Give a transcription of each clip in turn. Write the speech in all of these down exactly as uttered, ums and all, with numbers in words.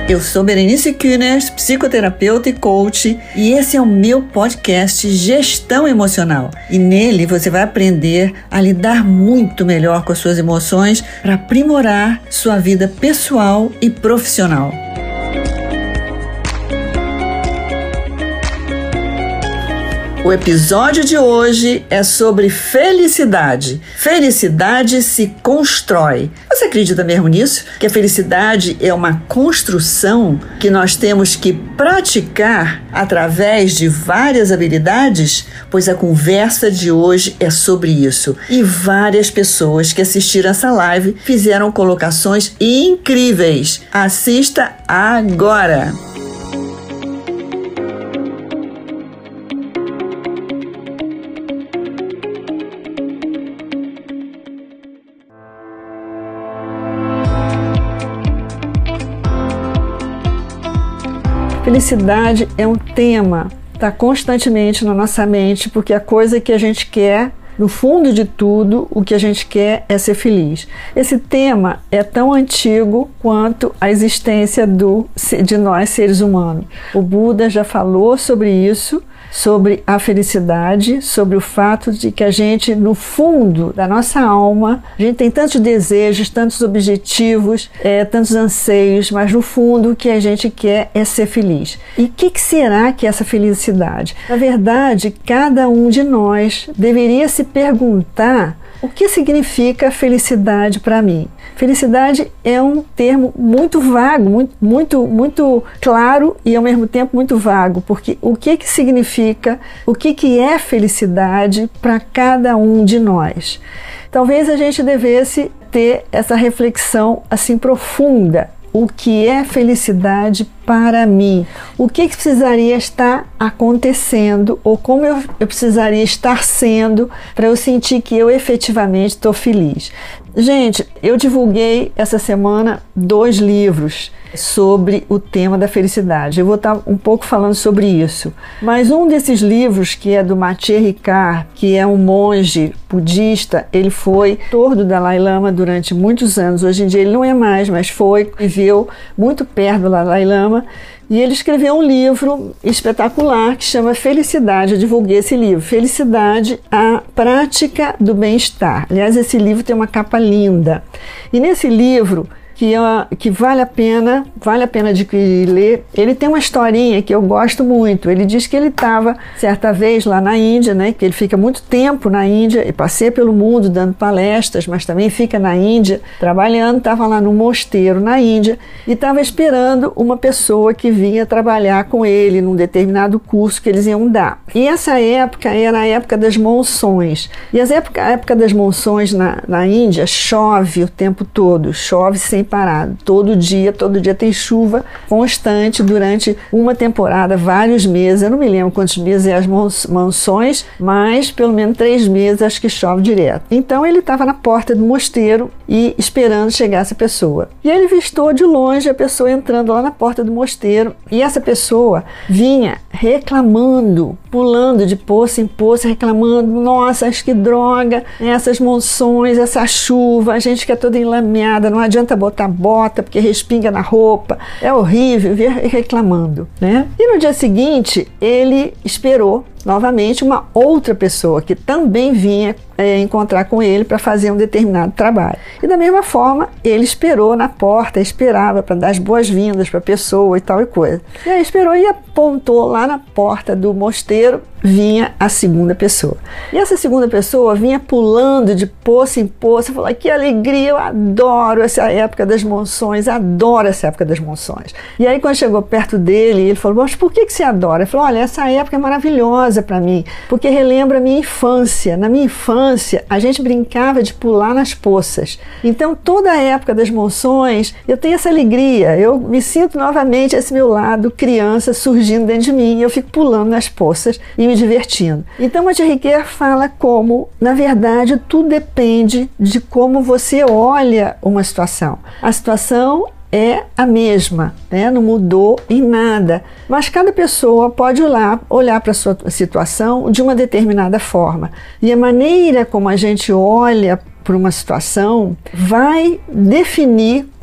Eu sou Berenice Kühners, psicoterapeuta e coach, e esse é o meu podcast Gestão Emocional. E nele você vai aprender a lidar muito melhor com as suas emoções para aprimorar sua vida pessoal e profissional. O episódio de hoje é sobre felicidade. Felicidade se constrói. Você acredita mesmo nisso? Que a felicidade é uma construção que nós temos que praticar através de várias habilidades? Pois a conversa de hoje é sobre isso. E várias pessoas que assistiram essa live fizeram colocações incríveis. Assista agora! Felicidade é um tema, está constantemente na nossa mente, porque a coisa que a gente quer, no fundo de tudo, o que a gente quer é ser feliz. Esse tema é tão antigo quanto a existência do, de nós, seres humanos. O Buda já falou sobre isso, sobre a felicidade, sobre o fato de que a gente, no fundo da nossa alma, a gente tem tantos desejos, tantos objetivos, é, tantos anseios, mas no fundo o que a gente quer é ser feliz. E o que, que será que é essa felicidade? Na verdade, cada um de nós deveria se perguntar o que significa felicidade para mim. Felicidade é um termo muito vago, muito, muito, muito claro e ao mesmo tempo muito vago, porque o que, que significa, o que, que é felicidade para cada um de nós? Talvez a gente devesse ter essa reflexão assim profunda. O que é felicidade para mim? O que, que precisaria estar acontecendo ou como eu, eu precisaria estar sendo para eu sentir que eu efetivamente estou feliz? Gente, eu divulguei essa semana dois livros sobre o tema da felicidade. Eu vou estar um pouco falando sobre isso. Mas um desses livros, que é do Matthieu Ricard, que é um monge budista, ele foi tutor do Dalai Lama durante muitos anos. Hoje em dia ele não é mais, mas foi, viveu muito perto do Dalai Lama. E ele escreveu um livro espetacular que chama Felicidade. Eu divulguei esse livro, Felicidade, a Prática do Bem-Estar. Aliás, esse livro tem uma capa linda. E nesse livro, que, é, que vale a pena, vale a pena adquirir e ler, ele tem uma historinha que eu gosto muito. Ele diz que ele estava, certa vez, lá na Índia, né, que ele fica muito tempo na Índia, e passeia pelo mundo dando palestras, mas também fica na Índia trabalhando, estava lá no mosteiro na Índia, e estava esperando uma pessoa que vinha trabalhar com ele num determinado curso que eles iam dar. E essa época era a época das monções. E as época, a época das monções na, na Índia chove o tempo todo, chove sem parado. Todo dia, todo dia tem chuva constante durante uma temporada, vários meses. Eu não me lembro quantos meses é as monções, mas pelo menos três meses acho que chove direto. Então ele estava na porta do mosteiro e esperando chegar essa pessoa. E ele vistou de longe a pessoa entrando lá na porta do mosteiro, e essa pessoa vinha reclamando, pulando de poço em poço, reclamando: nossa, acho que droga, essas monções, essa chuva, a gente fica toda enlameada, não adianta botar bota porque respinga na roupa, é horrível, vir reclamando, né? E no dia seguinte ele esperou novamente uma outra pessoa que também vinha é, encontrar com ele para fazer um determinado trabalho. E da mesma forma, ele esperou na porta, esperava para dar as boas-vindas para a pessoa e tal e coisa. E aí esperou e apontou lá na porta do mosteiro, vinha a segunda pessoa. E essa segunda pessoa vinha pulando de poço em poço, falou: que alegria, eu adoro essa época das monções, adoro essa época das monções. E aí quando chegou perto dele, ele falou: mas por que que você adora? Ele falou: olha, essa época é maravilhosa para mim, porque relembra a minha infância. Na minha infância, a gente brincava de pular nas poças. Então, toda a época das monções, eu tenho essa alegria. Eu me sinto novamente esse meu lado criança surgindo dentro de mim. Eu fico pulando nas poças e me divertindo. Então, Matthieu Ricard fala como, na verdade, tudo depende de como você olha uma situação. A situação é a mesma, né? Não mudou em nada, mas cada pessoa pode olhar, olhar para a sua situação de uma determinada forma, e a maneira como a gente olha para uma situação vai definir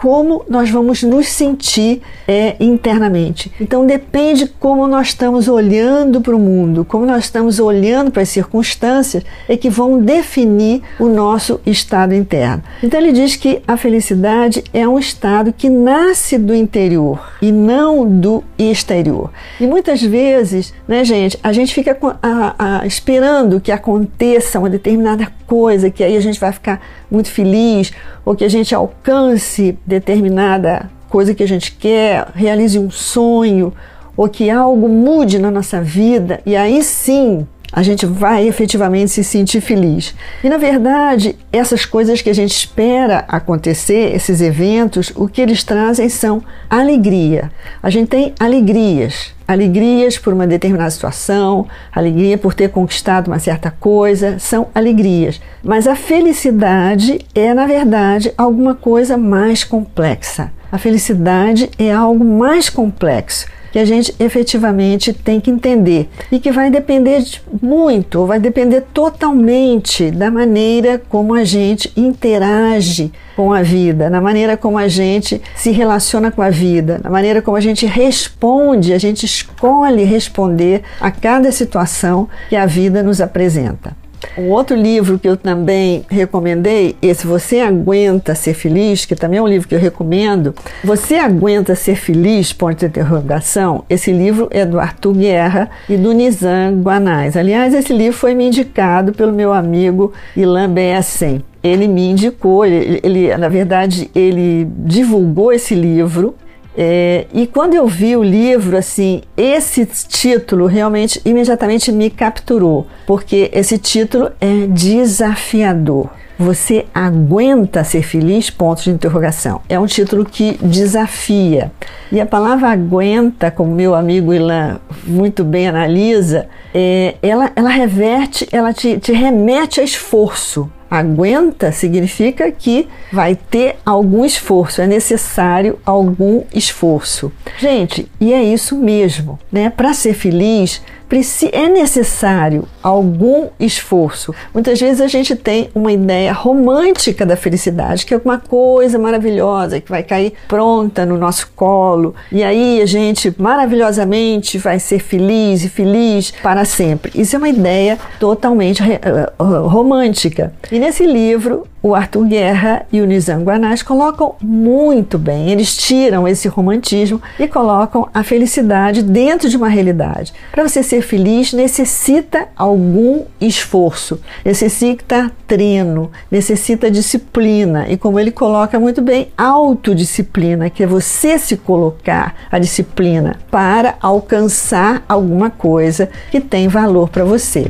como nós vamos nos sentir é, internamente. Então depende como nós estamos olhando para o mundo, como nós estamos olhando para as circunstâncias, é que vão definir o nosso estado interno. Então ele diz que a felicidade é um estado que nasce do interior e não do exterior. E muitas vezes, né, gente, a gente fica a, a, esperando que aconteça uma determinada coisa, que aí a gente vai ficar muito feliz, ou que a gente alcance determinada coisa que a gente quer, realize um sonho, ou que algo mude na nossa vida, e aí sim a gente vai efetivamente se sentir feliz. E na verdade, essas coisas que a gente espera acontecer, esses eventos, o que eles trazem são alegria. A gente tem alegrias. Alegrias por uma determinada situação, alegria por ter conquistado uma certa coisa, são alegrias. Mas a felicidade é, na verdade, alguma coisa mais complexa. A felicidade é algo mais complexo, que a gente efetivamente tem que entender e que vai depender de muito, ou vai depender totalmente da maneira como a gente interage com a vida, na maneira como a gente se relaciona com a vida, na maneira como a gente responde, a gente escolhe responder a cada situação que a vida nos apresenta. Um outro livro que eu também recomendei, esse Você Aguenta Ser Feliz, que também é um livro que eu recomendo. Você Aguenta Ser Feliz? Ponto de interrogação. Esse livro é do Arthur Guerra e do Nizam Guanais. Aliás, esse livro foi me indicado pelo meu amigo Ilan Bessen. Ele me indicou, ele, ele, na verdade, ele divulgou esse livro. É, e quando eu vi o livro, assim, esse título realmente imediatamente me capturou, porque esse título é desafiador. Você aguenta ser feliz? Ponto de interrogação. É um título que desafia. E a palavra aguenta, como meu amigo Ilan muito bem analisa, é, ela, ela reverte, ela te, te remete a esforço. Aguenta significa que vai ter algum esforço, é necessário algum esforço. Gente, e é isso mesmo, né? Para ser feliz, é necessário algum esforço. Muitas vezes a gente tem uma ideia romântica da felicidade, que é alguma coisa maravilhosa, que vai cair pronta no nosso colo, e aí a gente maravilhosamente vai ser feliz e feliz para sempre. Isso é uma ideia totalmente uh, romântica. E nesse livro, o Arthur Guerra e o Nizam Guanais colocam muito bem, eles tiram esse romantismo e colocam a felicidade dentro de uma realidade. Para você ser feliz, necessita algum esforço, necessita treino, necessita disciplina e, como ele coloca muito bem, autodisciplina, que é você se colocar a disciplina para alcançar alguma coisa que tem valor para você.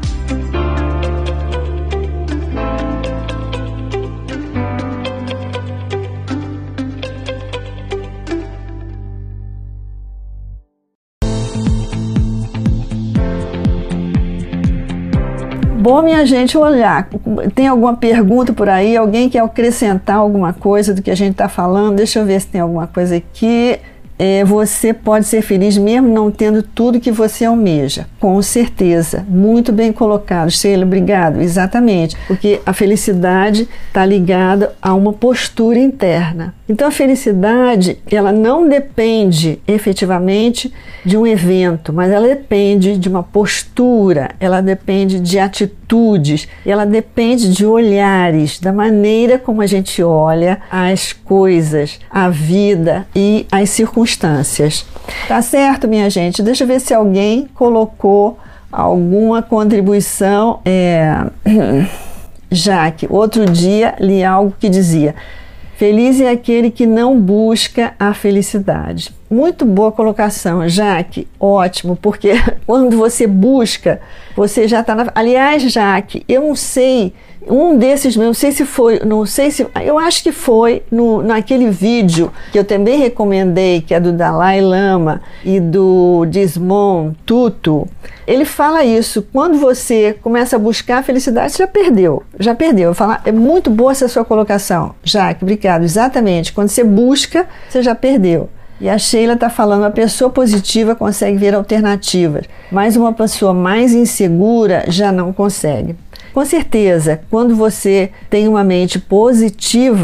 Bom, minha gente, olhar, tem alguma pergunta por aí? Alguém quer acrescentar alguma coisa do que a gente está falando? Deixa eu ver se tem alguma coisa aqui. É, você pode ser feliz mesmo não tendo tudo que você almeja. Com certeza. Muito bem colocado. Sheila, obrigado. Exatamente. Porque a felicidade está ligada a uma postura interna. Então a felicidade, ela não depende efetivamente de um evento, mas ela depende de uma postura, ela depende de atitudes, ela depende de olhares, da maneira como a gente olha as coisas, a vida e as circunstâncias. Tá certo, minha gente? Deixa eu ver se alguém colocou alguma contribuição. É... Jaque, outro dia li algo que dizia: feliz é aquele que não busca a felicidade. Muito boa colocação, Jaque, ótimo, porque quando você busca, você já está na... Aliás, Jaque, eu não sei, um desses, não sei se foi, não sei se, eu acho que foi no, naquele vídeo que eu também recomendei, que é do Dalai Lama e do Desmond Tutu. Ele fala isso, quando você começa a buscar a felicidade, você já perdeu, já perdeu. Eu falo, é muito boa essa sua colocação, Jaque, obrigado, exatamente, quando você busca, você já perdeu. E a Sheila está falando, a pessoa positiva consegue ver alternativas, mas uma pessoa mais insegura já não consegue. Com certeza, quando você tem uma mente positiva,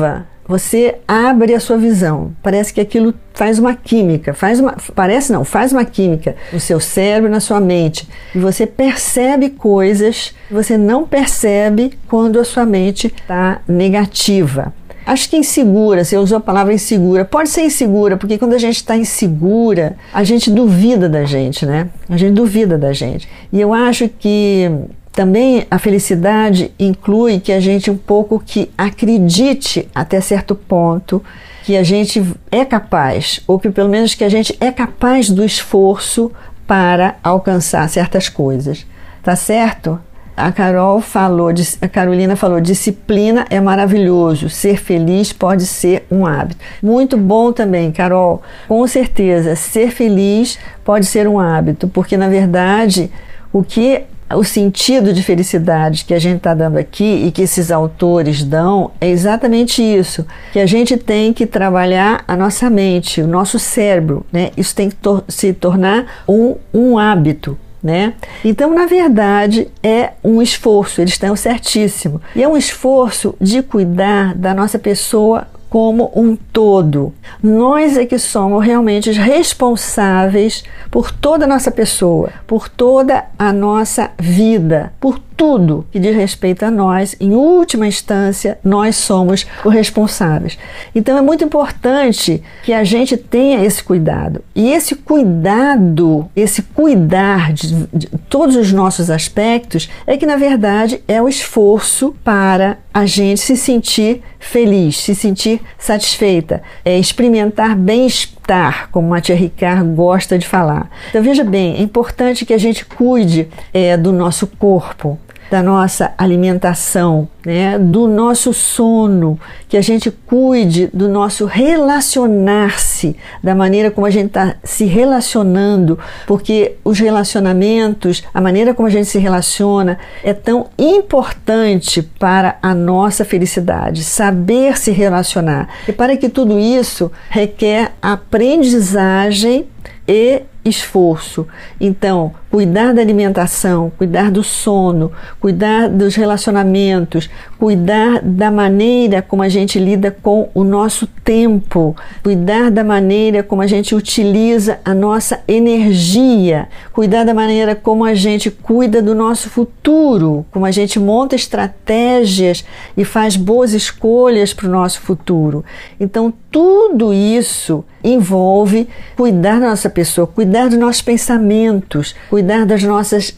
você abre a sua visão. Parece que aquilo faz uma química, faz uma, parece não, faz uma química no seu cérebro, na sua mente. E você percebe coisas que você não percebe quando a sua mente está negativa. Acho que insegura, você usou a palavra insegura. Pode ser insegura, porque quando a gente está insegura, a gente duvida da gente, né? A gente duvida da gente. E eu acho que também a felicidade inclui que a gente um pouco que acredite até certo ponto que a gente é capaz, ou que pelo menos que a gente é capaz do esforço para alcançar certas coisas. Tá certo? A Carol falou, a Carolina falou, disciplina é maravilhoso, ser feliz pode ser um hábito. Muito bom também, Carol. Com certeza, ser feliz pode ser um hábito, porque na verdade o que o sentido de felicidade que a gente está dando aqui e que esses autores dão é exatamente isso, que a gente tem que trabalhar a nossa mente, o nosso cérebro, né? Isso tem que tor- se tornar um, um hábito, né? Então, na verdade, é um esforço, eles estão certíssimo, e é um esforço de cuidar da nossa pessoa como um todo. Nós é que somos realmente responsáveis por toda a nossa pessoa, por toda a nossa vida, por tudo que diz respeito a nós. Em última instância, nós somos os responsáveis. Então é muito importante que a gente tenha esse cuidado. E esse cuidado, esse cuidar de, de todos os nossos aspectos, é que na verdade é o esforço para a gente se sentir feliz, se sentir satisfeita, é experimentar bem-estar, como a Tia Ricard gosta de falar. Então veja bem, é importante que a gente cuide é, do nosso corpo, da nossa alimentação, né, do nosso sono, que a gente cuide do nosso relacionar-se, da maneira como a gente está se relacionando, porque os relacionamentos, a maneira como a gente se relaciona é tão importante para a nossa felicidade, saber se relacionar. E para que tudo isso requer aprendizagem e esforço. Então, cuidar da alimentação, cuidar do sono, cuidar dos relacionamentos, cuidar da maneira como a gente lida com o nosso tempo, cuidar da maneira como a gente utiliza a nossa energia, cuidar da maneira como a gente cuida do nosso futuro, como a gente monta estratégias e faz boas escolhas para o nosso futuro. Então, tudo isso envolve cuidar da nossa pessoa, cuidar dos nossos pensamentos, cuidar das nossas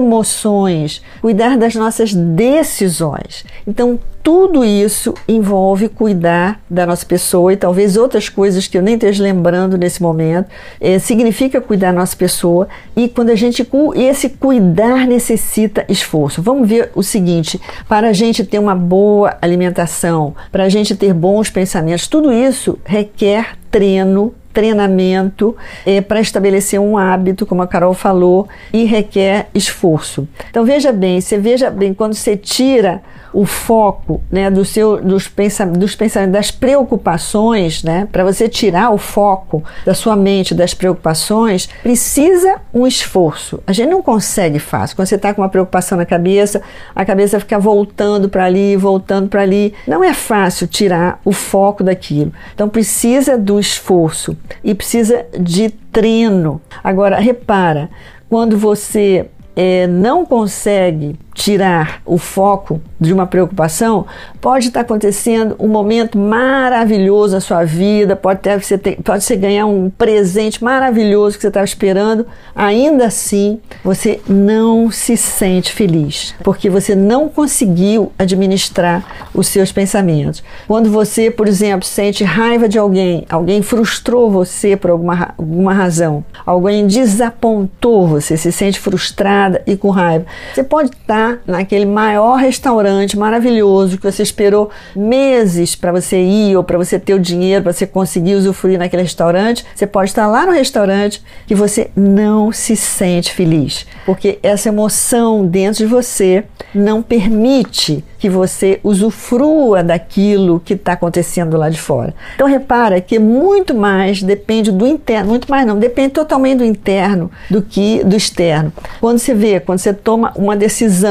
emoções, cuidar das nossas decisões. Então, tudo isso envolve cuidar da nossa pessoa, e talvez outras coisas que eu nem esteja lembrando nesse momento, é, significa cuidar da nossa pessoa, e quando a gente, esse cuidar necessita esforço. Vamos ver o seguinte, para a gente ter uma boa alimentação, para a gente ter bons pensamentos, tudo isso requer treino, treinamento é, para estabelecer um hábito, como a Carol falou, e requer esforço. Então veja bem, você veja bem, quando você tira o foco, né, do seu, dos, pensam, dos pensamentos, das preocupações, né, para você tirar o foco da sua mente, das preocupações, precisa um esforço. A gente não consegue fácil. Quando você está com uma preocupação na cabeça, a cabeça fica voltando para ali, voltando para ali. Não é fácil tirar o foco daquilo. Então precisa do esforço e precisa de treino. Agora, repara, quando você é, não consegue tirar o foco de uma preocupação, pode estar acontecendo um momento maravilhoso na sua vida, pode, ter, você ter, pode ser ganhar um presente maravilhoso que você estava esperando, ainda assim você não se sente feliz, porque você não conseguiu administrar os seus pensamentos. Quando você, por exemplo, sente raiva de alguém, alguém frustrou você por alguma, alguma razão, alguém desapontou você, se sente frustrada e com raiva, você pode estar naquele maior restaurante maravilhoso que você esperou meses para você ir, ou para você ter o dinheiro para você conseguir usufruir naquele restaurante. Você pode estar lá no restaurante que você não se sente feliz, porque essa emoção dentro de você não permite que você usufrua daquilo que está acontecendo lá de fora. Então repara que muito mais depende do interno, muito mais não, depende totalmente do interno do que do externo. Quando você vê, quando você toma uma decisão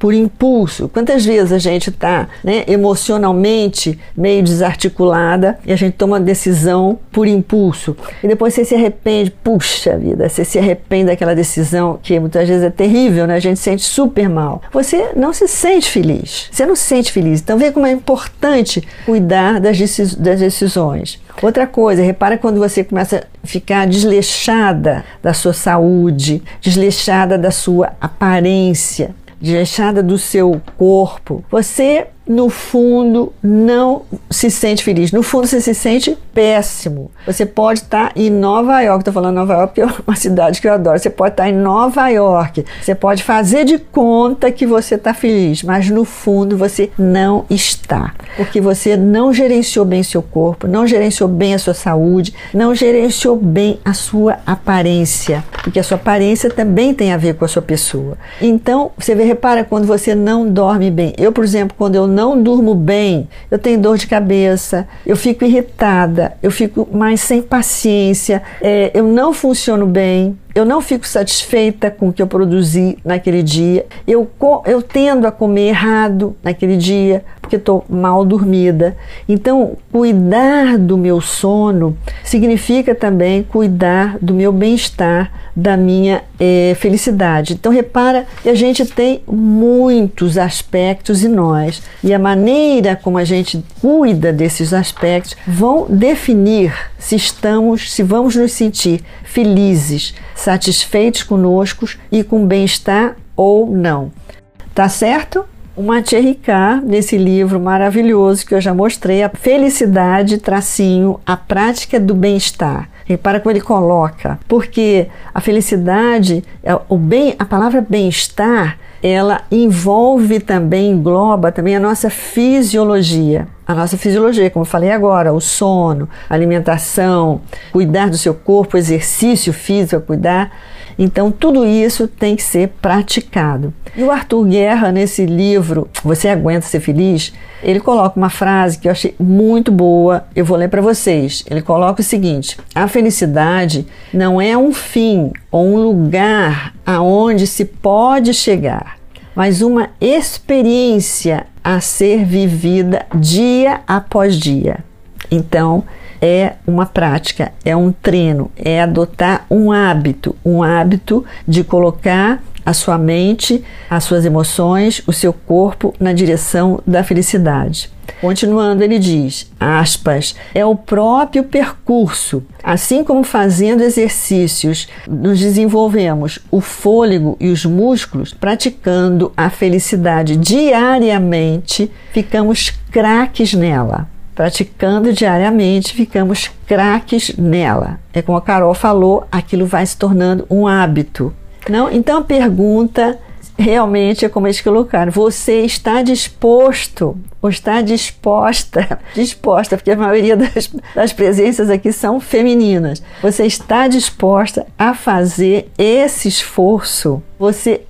por impulso. Quantas vezes a gente está, né, emocionalmente meio desarticulada e a gente toma uma decisão por impulso e depois você se arrepende, puxa vida, você se arrepende daquela decisão que muitas vezes é terrível, né? A gente se sente super mal. Você não se sente feliz, você não se sente feliz. Então vê como é importante cuidar das, decis das decisões. Outra coisa, repara quando você começa a ficar desleixada da sua saúde, desleixada da sua aparência, desleixada do seu corpo. Você, no fundo, não se sente feliz. No fundo, você se sente péssimo. Você pode estar em Nova York, estou falando Nova York porque é uma cidade que eu adoro. Você pode estar em Nova York, você pode fazer de conta que você está feliz, mas no fundo você não está, porque você não gerenciou bem seu corpo, não gerenciou bem a sua saúde, não gerenciou bem a sua aparência, porque a sua aparência também tem a ver com a sua pessoa. Então, você vê, repara quando você não dorme bem. Eu, por exemplo, quando eu não durmo bem, eu tenho dor de cabeça, eu fico irritada, eu fico mais sem paciência, é, eu não funciono bem, eu não fico satisfeita com o que eu produzi naquele dia, eu, eu tendo a comer errado naquele dia, porque estou mal dormida. Então, cuidar do meu sono significa também cuidar do meu bem-estar, da minha é, felicidade. Então, repara que a gente tem muitos aspectos em nós, e a maneira como a gente cuida desses aspectos vão definir se estamos, se vamos nos sentir felizes, satisfeitos conosco e com bem-estar ou não. Tá certo? O Matthieu Ricard, nesse livro maravilhoso que eu já mostrei, a Felicidade, tracinho, a prática do bem-estar. Repara como ele coloca, porque a felicidade, o bem, a palavra bem-estar, ela envolve também, engloba também a nossa fisiologia. A nossa fisiologia, como eu falei agora, o sono, a alimentação, cuidar do seu corpo, exercício físico, cuidar. Então, tudo isso tem que ser praticado. E o Arthur Guerra, nesse livro, Você Aguenta Ser Feliz, ele coloca uma frase que eu achei muito boa, eu vou ler para vocês. Ele coloca o seguinte: a felicidade não é um fim ou um lugar aonde se pode chegar, mas uma experiência a ser vivida dia após dia. Então, é uma prática, é um treino, é adotar um hábito, um hábito de colocar a sua mente, as suas emoções, o seu corpo na direção da felicidade. Continuando, ele diz, aspas, é o próprio percurso. Assim como fazendo exercícios, nos desenvolvemos o fôlego e os músculos, praticando a felicidade diariamente, ficamos craques nela. Praticando diariamente, ficamos craques nela. É como a Carol falou, aquilo vai se tornando um hábito. Não? Então a pergunta realmente é como eles colocaram: você está disposto ou está disposta, disposta, porque a maioria das, das presenças aqui são femininas, você está disposta a fazer esse esforço? Você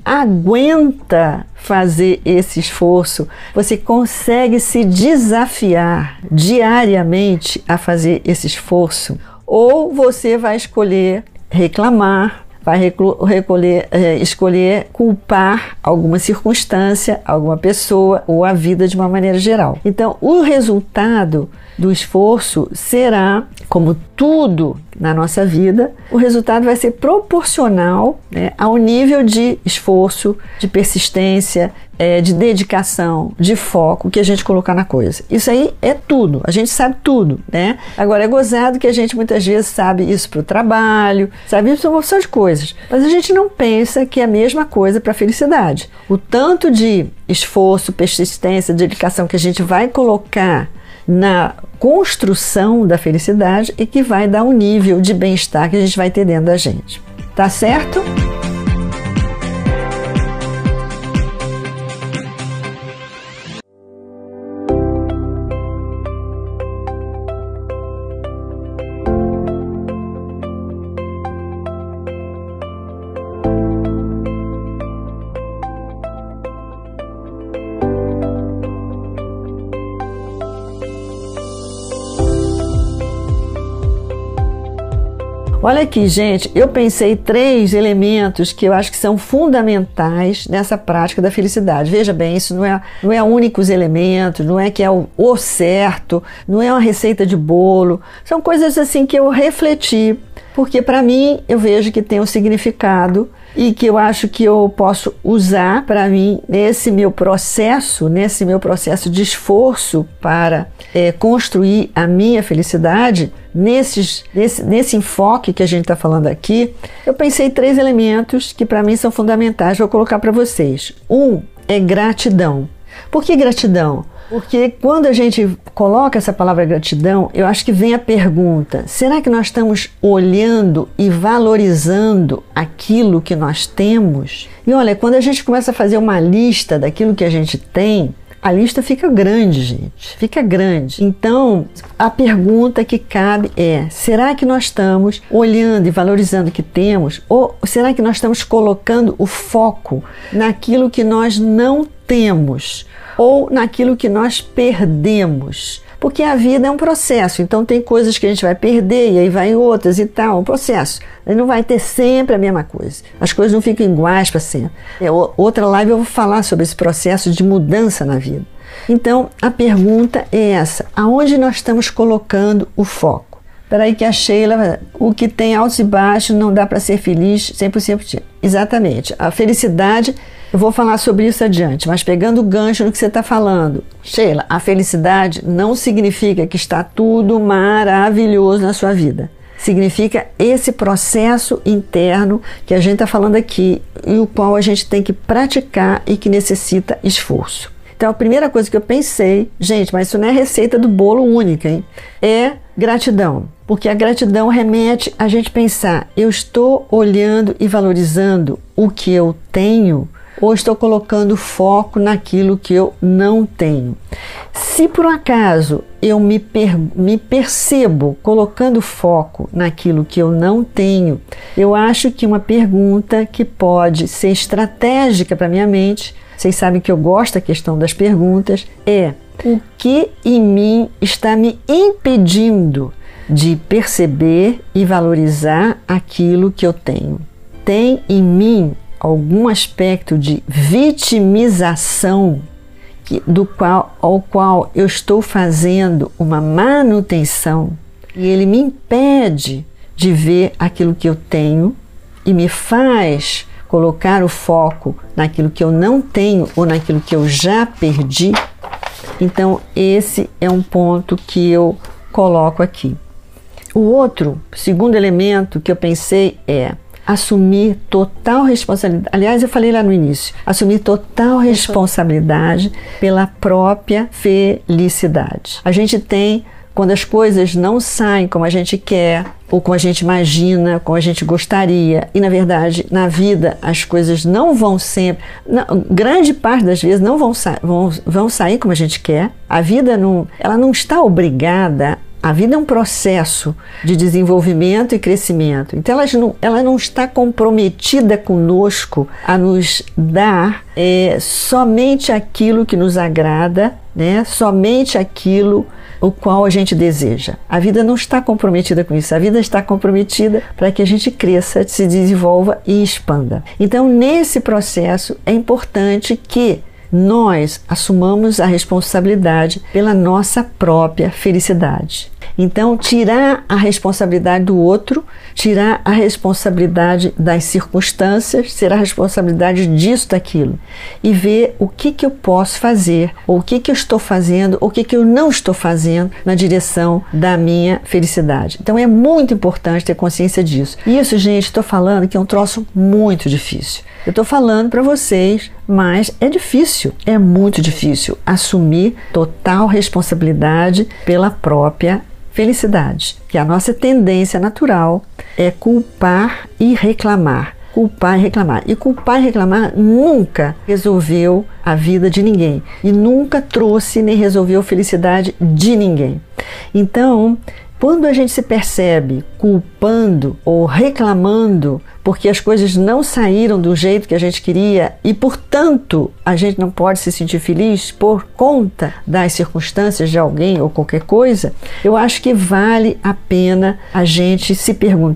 aguenta fazer esse esforço? Você consegue se desafiar diariamente a fazer esse esforço? Ou você vai escolher reclamar, vai recolher, é, escolher culpar alguma circunstância, alguma pessoa ou a vida de uma maneira geral. Então, o resultado do esforço será, como tudo na nossa vida, o resultado vai ser proporcional, né, ao nível de esforço, de persistência, é, de dedicação, de foco que a gente colocar na coisa. Isso aí é tudo, a gente sabe tudo, né? Agora, é gozado que a gente muitas vezes sabe isso para o trabalho, sabe isso para uma opção de coisas, mas a gente não pensa que é a mesma coisa para a felicidade. O tanto de esforço, persistência, dedicação que a gente vai colocar na construção da felicidade e que vai dar um nível de bem-estar que a gente vai ter dentro da gente. Tá certo? Olha aqui, gente, eu pensei três elementos que eu acho que são fundamentais nessa prática da felicidade. Veja bem, isso não é, não é únicos elementos, não é que é o, o certo, não é uma receita de bolo. São coisas assim que eu refleti, porque para mim eu vejo que tem um significado e que eu acho que eu posso usar para mim nesse meu processo, nesse meu processo de esforço para é, construir a minha felicidade, nesses, nesse, nesse enfoque que a gente está falando aqui. Eu pensei três elementos que para mim são fundamentais, vou colocar para vocês. Um é gratidão. Por que gratidão? Porque quando a gente coloca essa palavra gratidão, eu acho que vem a pergunta: será que nós estamos olhando e valorizando aquilo que nós temos? E olha, quando a gente começa a fazer uma lista daquilo que a gente tem, a lista fica grande, gente, fica grande. Então, a pergunta que cabe é: será que nós estamos olhando e valorizando o que temos? Ou será que nós estamos colocando o foco naquilo que nós não temos? Ou naquilo que nós perdemos? Porque a vida é um processo, então tem coisas que a gente vai perder e aí vai outras e tal, um processo. Aí não vai ter sempre a mesma coisa. As coisas não ficam iguais para sempre. É, outra live eu vou falar sobre esse processo de mudança na vida. Então, a pergunta é essa: aonde nós estamos colocando o foco? Peraí que a Sheila, o que tem altos e baixos não dá para ser feliz cem por cento. Exatamente. A felicidade, eu vou falar sobre isso adiante, mas pegando o gancho no que você está falando. Sheila, a felicidade não significa que está tudo maravilhoso na sua vida. Significa esse processo interno que a gente está falando aqui e o qual a gente tem que praticar e que necessita esforço. Então, a primeira coisa que eu pensei, gente, mas isso não é receita do bolo única, hein? É gratidão. Porque a gratidão remete a gente pensar: eu estou olhando e valorizando o que eu tenho ou estou colocando foco naquilo que eu não tenho? Se por um acaso eu me, per me percebo colocando foco naquilo que eu não tenho, eu acho que uma pergunta que pode ser estratégica para minha mente, vocês sabem que eu gosto da questão das perguntas, é: o que em mim está me impedindo de perceber e valorizar aquilo que eu tenho? Tem em mim algum aspecto de vitimização que, do qual, ao qual eu estou fazendo uma manutenção e ele me impede de ver aquilo que eu tenho e me faz colocar o foco naquilo que eu não tenho ou naquilo que eu já perdi? Então, esse é um ponto que eu coloco aqui. O outro, segundo elemento que eu pensei é assumir total responsabilidade. Aliás, eu falei lá no início, assumir total responsabilidade pela própria felicidade. A gente tem, quando as coisas não saem como a gente quer, ou como a gente imagina, como a gente gostaria, e na verdade, na vida, as coisas não vão sempre, não, grande parte das vezes não vão, sa vão, vão sair como a gente quer. A vida não, ela não está obrigada. A vida é um processo de desenvolvimento e crescimento. Então, ela não, ela não está comprometida conosco a nos dar é, somente aquilo que nos agrada, né? Somente aquilo o qual a gente deseja. A vida não está comprometida com isso. A vida está comprometida para que a gente cresça, se desenvolva e expanda. Então, nesse processo, é importante que nós assumamos a responsabilidade pela nossa própria felicidade. Então, tirar a responsabilidade do outro, tirar a responsabilidade das circunstâncias, tirar a responsabilidade disso, daquilo, e ver o que, que eu posso fazer, ou o que, que eu estou fazendo, ou o que, que eu não estou fazendo na direção da minha felicidade. Então, é muito importante ter consciência disso. Isso, gente, estou falando que é um troço muito difícil. Eu estou falando para vocês, mas é difícil, é muito difícil assumir total responsabilidade pela própria felicidade, que a nossa tendência natural é culpar e reclamar, culpar e reclamar. E culpar e reclamar nunca resolveu a vida de ninguém e nunca trouxe nem resolveu a felicidade de ninguém. Então, quando a gente se percebe culpando ou reclamando porque as coisas não saíram do jeito que a gente queria e, portanto, a gente não pode se sentir feliz por conta das circunstâncias de alguém ou qualquer coisa, eu acho que vale a pena a gente se perguntar: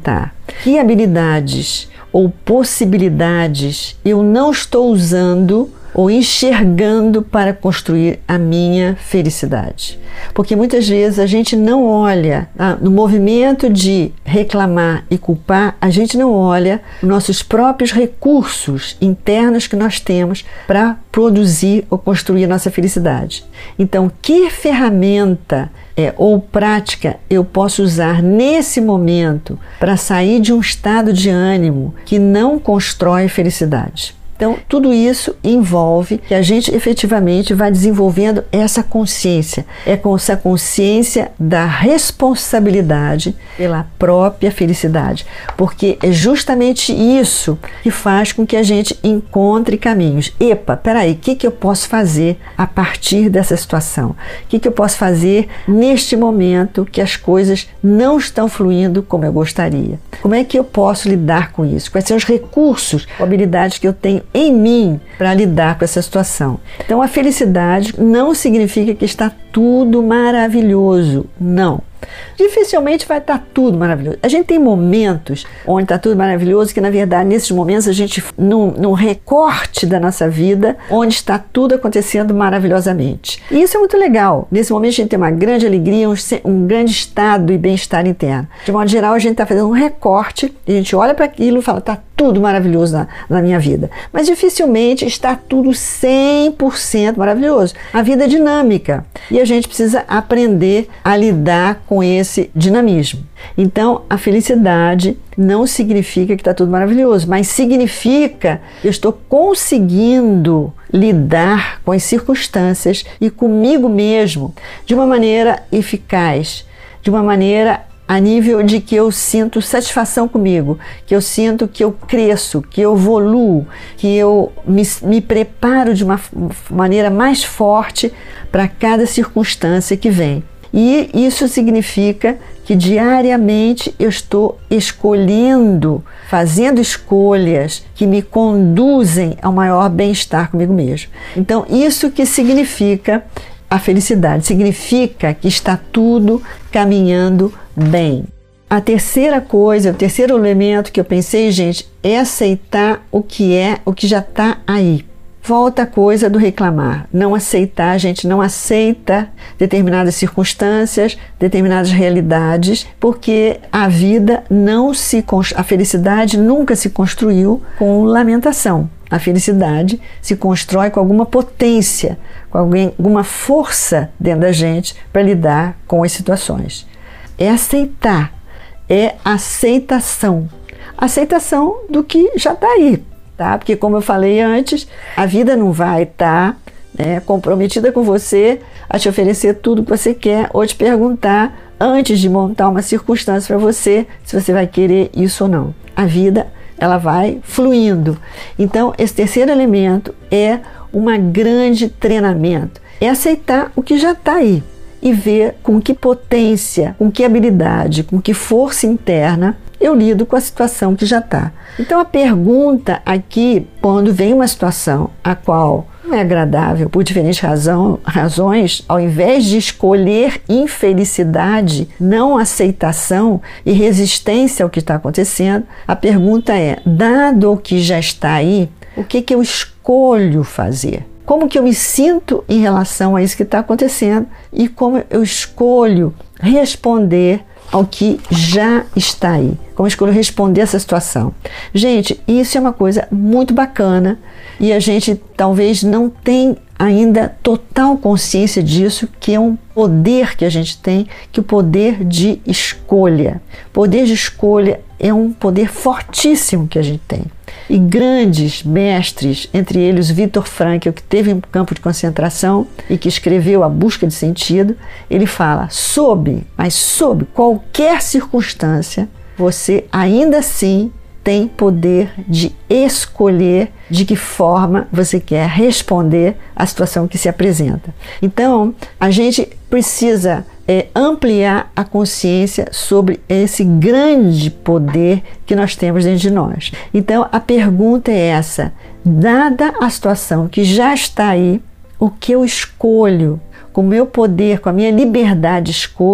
Que habilidades ou possibilidades eu não estou usando ou enxergando para construir a minha felicidade? Porque muitas vezes a gente não olha, ah, no movimento de reclamar e culpar, a gente não olha nossos próprios recursos internos que nós temos para produzir ou construir a nossa felicidade. Então, que ferramenta é, ou prática eu posso usar nesse momento para sair de um estado de ânimo que não constrói felicidade? Então, tudo isso envolve que a gente efetivamente vai desenvolvendo essa consciência. É com essa consciência da responsabilidade pela própria felicidade. Porque é justamente isso que faz com que a gente encontre caminhos. Epa, peraí, o que, que eu posso fazer a partir dessa situação? O que, que eu posso fazer neste momento que as coisas não estão fluindo como eu gostaria? Como é que eu posso lidar com isso? Quais são os recursos, habilidades que eu tenho em mim para lidar com essa situação? Então, a felicidade não significa que está tudo maravilhoso. Não. Dificilmente vai estar tudo maravilhoso. A gente tem momentos onde está tudo maravilhoso, que na verdade nesses momentos a gente, num, num recorte da nossa vida, onde está tudo acontecendo maravilhosamente. E isso é muito legal. Nesse momento a gente tem uma grande alegria, um, um grande estado e bem-estar interno. De modo geral, a gente está fazendo um recorte, e a gente olha para aquilo e fala, está tudo maravilhoso na, na minha vida. Mas dificilmente está tudo cem por cento maravilhoso. A vida é dinâmica e a gente precisa aprender a lidar com esse dinamismo. Então, a felicidade não significa que está tudo maravilhoso, mas significa que eu estou conseguindo lidar com as circunstâncias e comigo mesmo de uma maneira eficaz, de uma maneira a nível de que eu sinto satisfação comigo, que eu sinto que eu cresço, que eu evoluo, que eu me, me preparo de uma maneira mais forte para cada circunstância que vem. E isso significa que diariamente eu estou escolhendo, fazendo escolhas que me conduzem ao maior bem-estar comigo mesmo. Então, isso que significa a felicidade, significa que está tudo caminhando bem. A terceira coisa, o terceiro elemento que eu pensei, gente, é aceitar o que é, o que já está aí. Volta a coisa do reclamar, não aceitar, a gente não aceita determinadas circunstâncias, determinadas realidades, porque a vida não se, a felicidade nunca se construiu com lamentação. A felicidade se constrói com alguma potência, com alguém, alguma força dentro da gente para lidar com as situações. É aceitar, é aceitação. Aceitação do que já está aí. Tá? Porque, como eu falei antes, a vida não vai estar né, comprometida com você a te oferecer tudo que você quer ou te perguntar antes de montar uma circunstância para você se você vai querer isso ou não. A vida, ela vai fluindo. Então, esse terceiro elemento é um grande treinamento. É aceitar o que já está aí e ver com que potência, com que habilidade, com que força interna eu lido com a situação que já está. Então a pergunta aqui, quando vem uma situação a qual não é agradável por diferentes razão, razões, ao invés de escolher infelicidade, não aceitação e resistência ao que está acontecendo, a pergunta é, dado o que já está aí, o que, que eu escolho fazer? Como que eu me sinto em relação a isso que está acontecendo e como eu escolho responder ao que já está aí, como eu escolho responder essa situação. Gente, isso é uma coisa muito bacana e a gente talvez não tem ainda total consciência disso, que é um poder que a gente tem, que é o poder de escolha. Poder de escolha é um poder fortíssimo que a gente tem. E grandes mestres, entre eles Viktor Frankl, que teve um campo de concentração e que escreveu A Busca de Sentido, ele fala, sob, mas sob qualquer circunstância, você ainda assim tem poder de escolher de que forma você quer responder à situação que se apresenta. Então, a gente precisa é, ampliar a consciência sobre esse grande poder que nós temos dentro de nós. Então, a pergunta é essa, dada a situação que já está aí, o que eu escolho, com o meu poder, com a minha liberdade de escolha,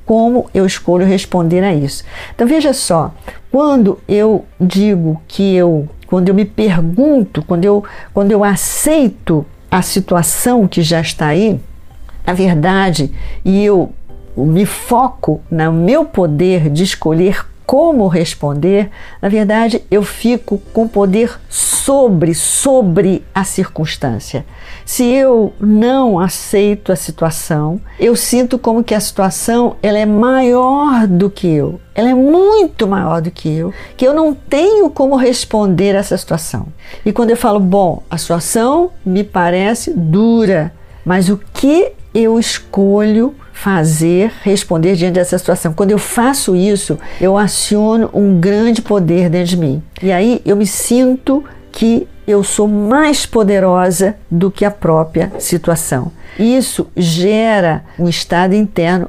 como eu escolho responder a isso. Então veja só, quando eu digo que eu, quando eu me pergunto, quando eu, quando eu aceito a situação que já está aí, na verdade, e eu me foco no meu poder de escolher como responder, na verdade eu fico com poder sobre, sobre a circunstância. Se eu não aceito a situação, eu sinto como que a situação ela é maior do que eu, ela é muito maior do que eu, que eu não tenho como responder a essa situação. E quando eu falo, bom, a situação me parece dura, mas o que eu escolho fazer, responder diante dessa situação? Quando eu faço isso, eu aciono um grande poder dentro de mim. E aí eu me sinto que eu sou mais poderosa do que a própria situação. Isso gera um estado interno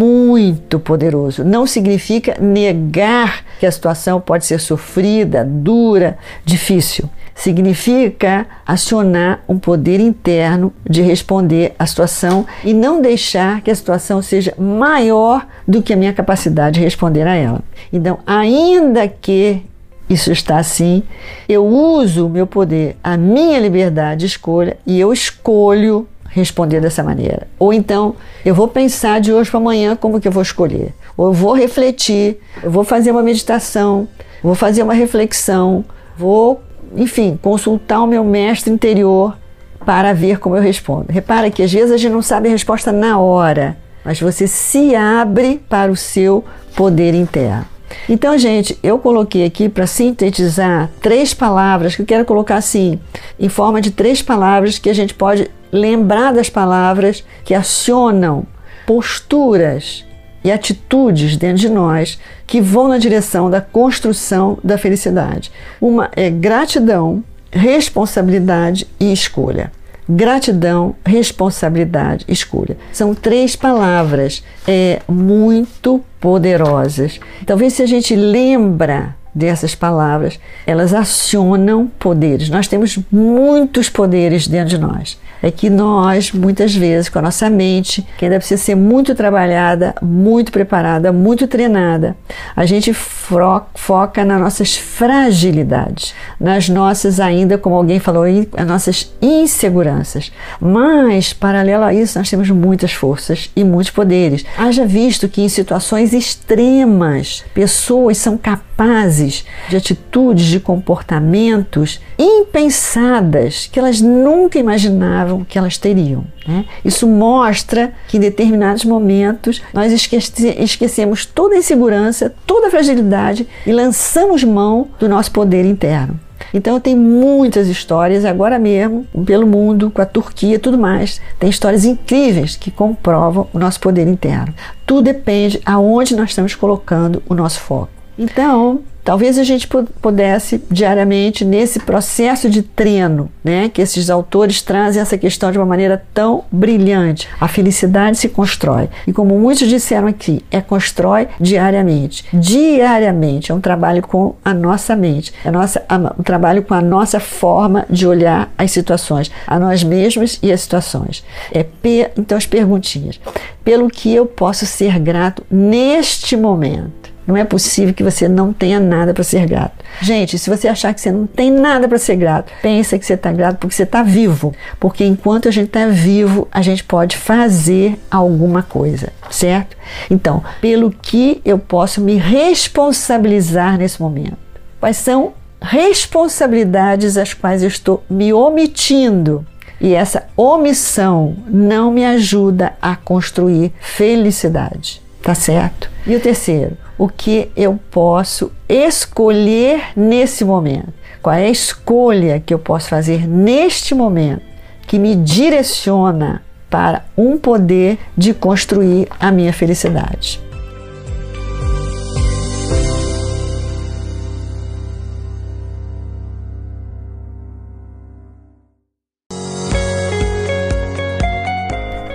muito poderoso. Não significa negar que a situação pode ser sofrida, dura, difícil. Significa acionar um poder interno de responder à situação e não deixar que a situação seja maior do que a minha capacidade de responder a ela. Então, ainda que isso está assim, eu uso o meu poder, a minha liberdade de escolha, e eu escolho responder dessa maneira. Ou então, eu vou pensar de hoje para amanhã como que eu vou escolher. Ou eu vou refletir, eu vou fazer uma meditação, vou fazer uma reflexão, vou, enfim, consultar o meu mestre interior para ver como eu respondo. Repara que às vezes a gente não sabe a resposta na hora, mas você se abre para o seu poder interno. Então, gente, eu coloquei aqui para sintetizar três palavras que eu quero colocar assim, em forma de três palavras que a gente pode lembrar das palavras que acionam posturas e atitudes dentro de nós que vão na direção da construção da felicidade. Uma é gratidão, responsabilidade e escolha. Gratidão, responsabilidade, escolha. São três palavras é, muito poderosas. Talvez se a gente lembra dessas palavras, elas acionam poderes. Nós temos muitos poderes dentro de nós. É que nós, muitas vezes, com a nossa mente, que ainda precisa ser muito trabalhada, muito preparada, muito treinada, a gente fro- foca nas nossas fragilidades, nas nossas, ainda, como alguém falou aí, as nossas inseguranças. Mas, paralelo a isso, nós temos muitas forças e muitos poderes. Haja visto que em situações extremas, pessoas são capazes de atitudes, de comportamentos impensadas, que elas nunca imaginavam que elas teriam, né? Isso mostra que em determinados momentos nós esquece, esquecemos toda a insegurança, toda a fragilidade e lançamos mão do nosso poder interno. Então tem muitas histórias agora mesmo pelo mundo, com a Turquia e tudo mais. Tem histórias incríveis que comprovam o nosso poder interno. Tudo depende aonde nós estamos colocando o nosso foco. Então, talvez a gente pudesse diariamente, nesse processo de treino, né, que esses autores trazem essa questão de uma maneira tão brilhante. A felicidade se constrói. E como muitos disseram aqui, é constrói diariamente. Diariamente. É um trabalho com a nossa mente. É nossa, um trabalho com a nossa forma de olhar as situações, a nós mesmos e as situações. É, então, as perguntinhas. Pelo que eu posso ser grato neste momento? Não é possível que você não tenha nada para ser grato. Gente, se você achar que você não tem nada para ser grato, pensa que você está grato porque você está vivo. Porque enquanto a gente está vivo, a gente pode fazer alguma coisa, certo? Então, pelo que eu posso me responsabilizar nesse momento? Quais são responsabilidades às quais eu estou me omitindo? E essa omissão não me ajuda a construir felicidade, tá certo? E o terceiro, o que eu posso escolher nesse momento? Qual é a escolha que eu posso fazer neste momento que me direciona para um poder de construir a minha felicidade?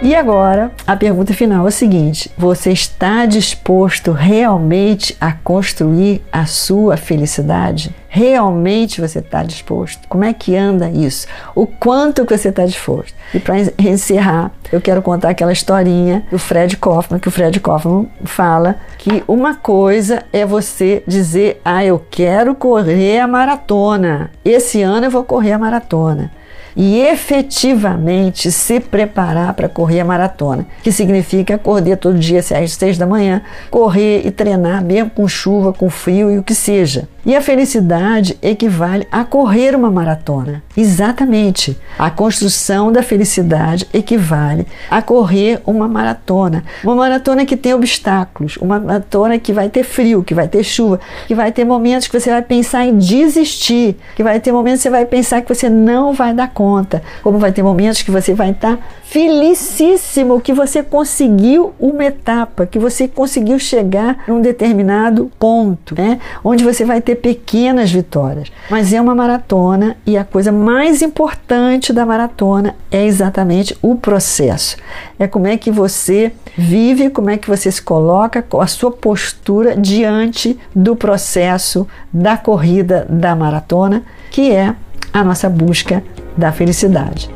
E agora, a pergunta final é a seguinte: você está disposto realmente a construir a sua felicidade? Realmente você está disposto? Como é que anda isso? O quanto que você está disposto? E para encerrar, eu quero contar aquela historinha do Fred Kaufman, que o Fred Kaufman fala que uma coisa é você dizer: ah, eu quero correr a maratona, esse ano eu vou correr a maratona. E efetivamente se preparar para correr a maratona, que significa acordar todo dia às seis da manhã, correr e treinar mesmo com chuva, com frio e o que seja. E a felicidade equivale a correr uma maratona. Exatamente. A construção da felicidade equivale a correr uma maratona. Uma maratona que tem obstáculos, uma maratona que vai ter frio, que vai ter chuva, que vai ter momentos que você vai pensar em desistir, que vai ter momentos que você vai pensar que você não vai dar conta, como vai ter momentos que você vai estar felicíssimo que você conseguiu uma etapa, que você conseguiu chegar num determinado ponto, né? Onde você vai ter pequenas vitórias. Mas é uma maratona e a coisa mais importante da maratona é exatamente o processo. É como é que você vive, como é que você se coloca, com a sua postura diante do processo da corrida da maratona, que é a nossa busca da felicidade.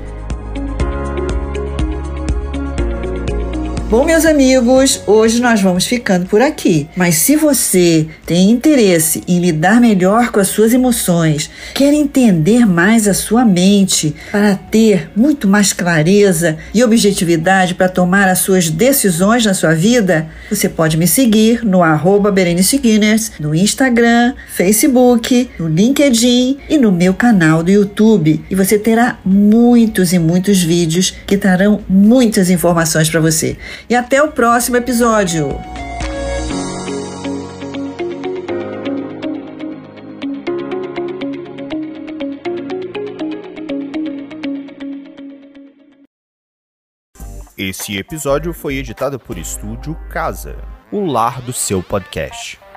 Bom, meus amigos, hoje nós vamos ficando por aqui. Mas se você tem interesse em lidar melhor com as suas emoções, quer entender mais a sua mente para ter muito mais clareza e objetividade para tomar as suas decisões na sua vida, você pode me seguir no arroba Berenice Guinness, no Instagram, Facebook, no LinkedIn e no meu canal do YouTube. E você terá muitos e muitos vídeos que trarão muitas informações para você. E até o próximo episódio! Esse episódio foi editado por Estúdio Casa, o lar do seu podcast.